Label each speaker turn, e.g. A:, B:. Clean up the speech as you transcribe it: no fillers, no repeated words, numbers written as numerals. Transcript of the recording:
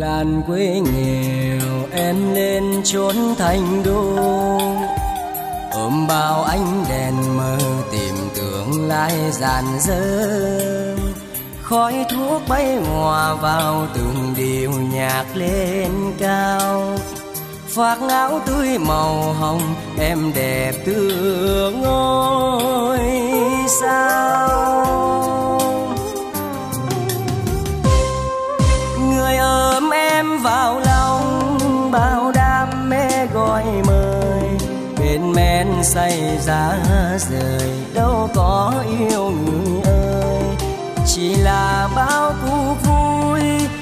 A: làng quê nghèo em lên chốn thành đô, ôm bao ánh đèn mơ tìm tương lai rạng rỡ. Khói thuốc bay hòa vào từng điệu nhạc lên cao, phác áo tươi màu hồng em đẹp tựa ngôi sao. Người ôm em vào lòng bao đam mê gọi mời, bên men say giá rời đâu có yêu người ơi, chỉ là bao cuộc vui